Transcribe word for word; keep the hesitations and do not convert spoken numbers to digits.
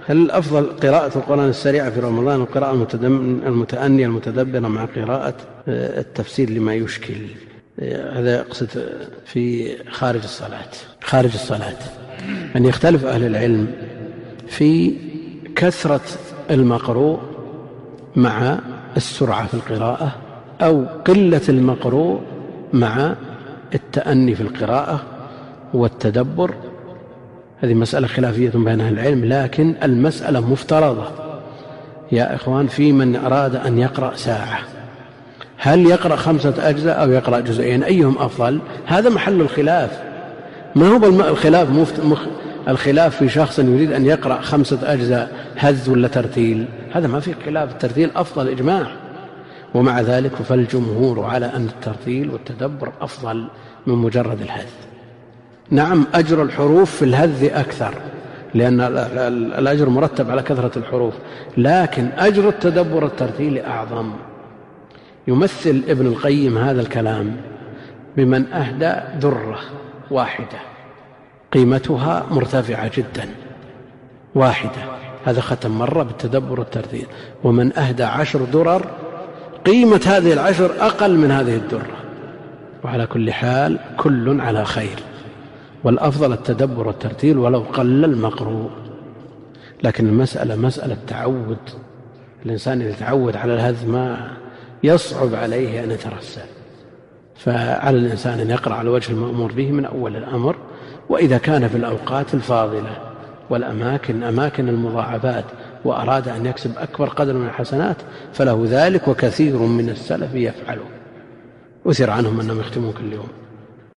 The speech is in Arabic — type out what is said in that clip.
هل الأفضل قراءة القرآن السريعة في رمضان والقراءة المتأنية المتدبرة مع قراءة التفسير لما يشكل؟ هذا يقصد في خارج الصلاة. خارج الصلاة أن يختلف أهل العلم في كثرة المقروء مع السرعة في القراءة أو قلة المقروء مع التأني في القراءة والتدبر. هذه مسألة خلافية بين أهل العلم، لكن المسألة مفترضة يا إخوان في من أراد أن يقرأ ساعة، هل يقرأ خمسة أجزاء أو يقرأ جزئين، أيهم أفضل؟ هذا محل الخلاف. ما هو الخلاف؟ مخ... الخلاف في شخص يريد أن يقرأ خمسة أجزاء هذ ولا ترتيل، هذا ما في خلاف، الترتيل أفضل إجماع. ومع ذلك فالجمهور على أن الترتيل والتدبر أفضل من مجرد الهذ. نعم أجر الحروف في الهذ أكثر لأن الأجر مرتب على كثرة الحروف، لكن أجر التدبر الترتيل أعظم. يمثل ابن القيم هذا الكلام بمن أهدى درة واحدة قيمتها مرتفعة جدا واحدة، هذا ختم مرة بالتدبر والترتيل، ومن أهدى عشر درر قيمة هذه العشر أقل من هذه الدرة. وعلى كل حال كل على خير، والأفضل التدبر والترتيل ولو قل المقروء. لكن المسألة مسألة تعود، الإنسان إذا تعود على الهذ ما يصعب عليه أن يترسل، فعلى الإنسان أن يقرأ على وجه المأمور به من أول الأمر. وإذا كان في الأوقات الفاضلة والأماكن أماكن المضاعفات وأراد أن يكسب أكبر قدر من الحسنات فله ذلك، وكثير من السلف يفعله، أثر عنهم أنهم يختمون كل يوم.